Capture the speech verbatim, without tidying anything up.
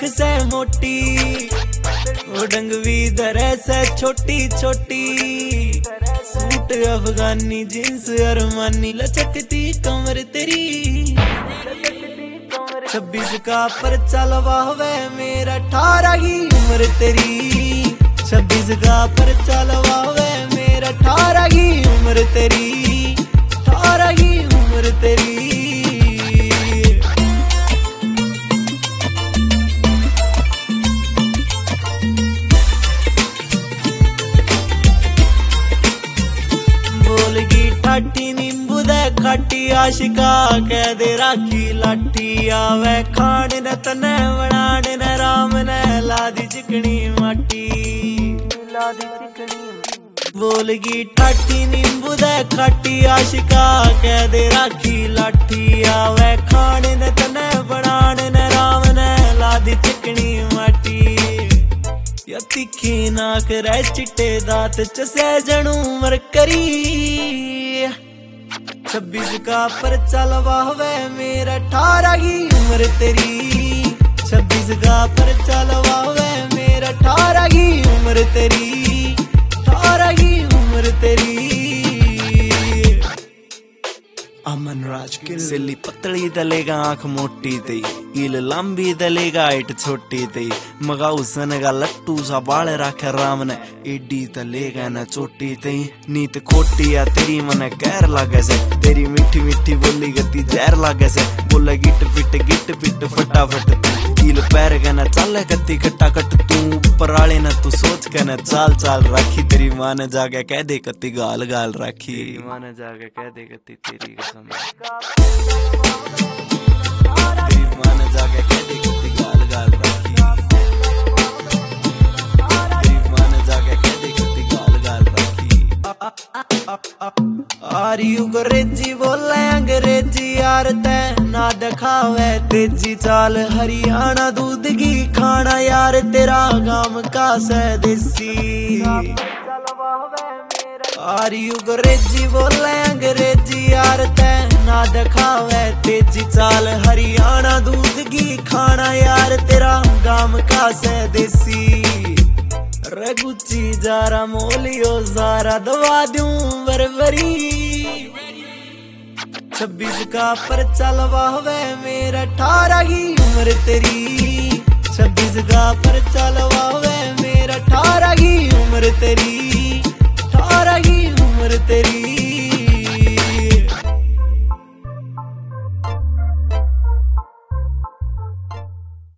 से मोटी, वो डंगवी दरे से छोटी छोटी। सूट अफगानी जींस अरमानी, लचकती कमर तेरी। छब्बीस का पर्चा लवावे मेरा, अठारह की उम्र तेरी। छब्बीस का पर्चा लवावे मेरा, अठारह की उम्र तेरी। अठारह की उम्र तेरी। बोलगी ठाटी नींबू दे खाटी, आशिका कह दे राखी लाठी। आवे खान न तने बनान न, राम ने लादी चिकनी माटी। लादी चिकनी बोलगी ठाटी नींबू दे खाटी, आशिका कह दे राखी लाठी। आवे खान न तने बनान न, राम ने लादी चिकनी माटी। या तीखी नाक रे चिट्टे दांत चसे जनू मरकरी। छब्बीस का पर्चा लवावे मेरा, अठारह की उम्र तेरी। छब्बीस का पर्चा लवावे मेरा, अठारह की उम्र तेरी। अठारह की उम्र तेरी। अमन राज की सिल्ली पतली दलेगा, आंख मोटी तई। ईल लंबी दलेगा, हाइट छोटी तई। मगाऊ सनगा लट्टू सा बाल राखे राम ने, एडी दलेगा न चोटी तई। नीत खोटी या तेरी मने कहर लागे से, तेरी मीठी मीठी बोली गति जहर लागे से। बोले गिट पिट गिट पिट फटाफट तू। ईल पैर के न चाले गति खट्टा खट तू। ऊपर आले न तू सोच के न चाल चाल राखी। तेरी माँ ने जाके कह दे कति गाल गाल राखी। तेरी माँ ने जाके कह दे कति तेरी कसम। तेरी माँ ने जाके कह दे कति गाल गाल राखी। तेरी माँ ने जाके कह दे कति गाल गाल राखी। आर यू अंग्रेजी बोले अंग्रेजी यार ते ना दिखावे तेजी चाल। हरियाणा दूध की खाना यार, तेरा गाम का से देसी। आर यू अंग्रेजी बोले अंग्रेजी यार ते ना दिखावे तेजी चाल। हरियाणा दूध की खाना यार, तेरा गाम का से देसी। रघुची जारा मोलियो जारा, दवा दूं बरबरी। छब्बीस का पर्चा लवावे मेरा, अठारह की उम्र तेरी। छब्बीस का पर्चा लवावे मेरा, अठारह की उम्र तेरी। अठारह की उम्र तेरी।